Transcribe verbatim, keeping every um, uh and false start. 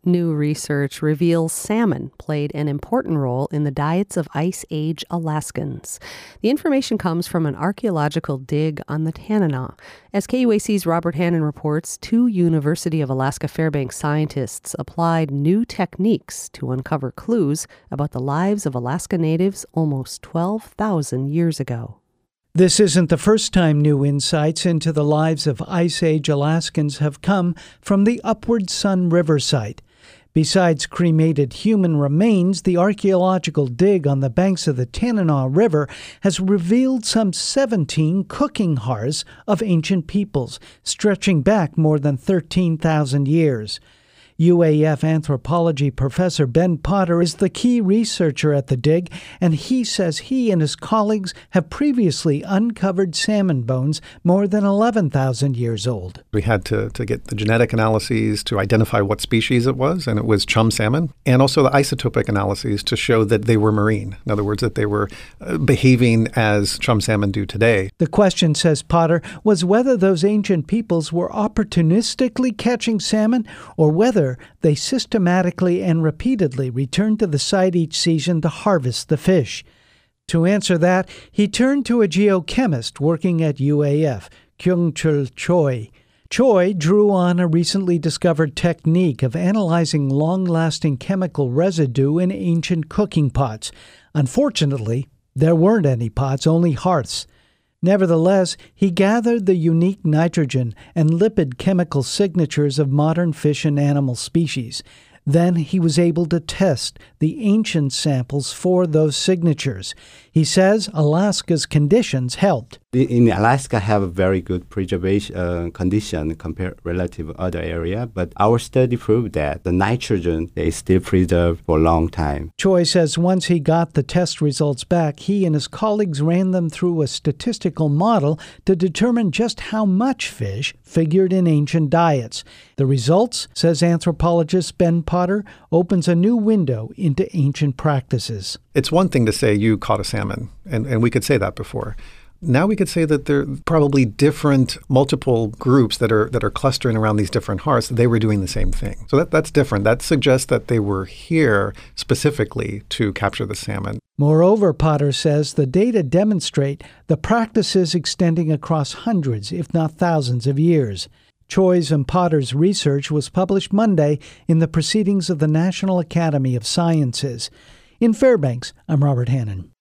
New research reveals salmon played an important role in the diets of Ice Age Alaskans. The information comes from an archaeological dig on the Tanana. As K U A C's Robert Hannon reports, two University of Alaska Fairbanks scientists applied new techniques to uncover clues about the lives of Alaska natives almost twelve thousand years ago. This isn't the first time new insights into the lives of Ice Age Alaskans have come from the Upward Sun River site. Besides cremated human remains, the archaeological dig on the banks of the Tanana River has revealed some seventeen cooking hearths of ancient peoples, stretching back more than thirteen thousand years. U A F anthropology professor Ben Potter is the key researcher at the dig, and he says he and his colleagues have previously uncovered salmon bones more than eleven thousand years old. We had to, to get the genetic analyses to identify what species it was, and it was chum salmon, and also the isotopic analyses to show that they were marine. In other words, that they were uh, behaving as chum salmon do today. The question, says Potter, was whether those ancient peoples were opportunistically catching salmon or whether they systematically and repeatedly returned to the site each season to harvest the fish. To answer that, he turned to a geochemist working at U A F, Kyung-Chul Choi. Choi drew on a recently discovered technique of analyzing long-lasting chemical residue in ancient cooking pots. Unfortunately, there weren't any pots, only hearths. Nevertheless, he gathered the unique nitrogen and lipid chemical signatures of modern fish and animal species. Then he was able to test the ancient samples for those signatures. He says Alaska's conditions helped. In Alaska, have a very good preservation uh, condition compared relative to other area, but our study proved that the nitrogen is still preserved for a long time. Choi says once he got the test results back, he and his colleagues ran them through a statistical model to determine just how much fish figured in ancient diets. The results, says anthropologist Ben Potter, opens a new window into ancient practices. It's one thing to say you caught a salmon, and, and we could say that before. Now we could say that there are probably different multiple groups that are that are clustering around these different hearths. They were doing the same thing. So that, that's different. That suggests that they were here specifically to capture the salmon. Moreover, Potter says the data demonstrate the practices extending across hundreds, if not thousands, of years. Choi's and Potter's research was published Monday in the Proceedings of the National Academy of Sciences. In Fairbanks, I'm Robert Hannon.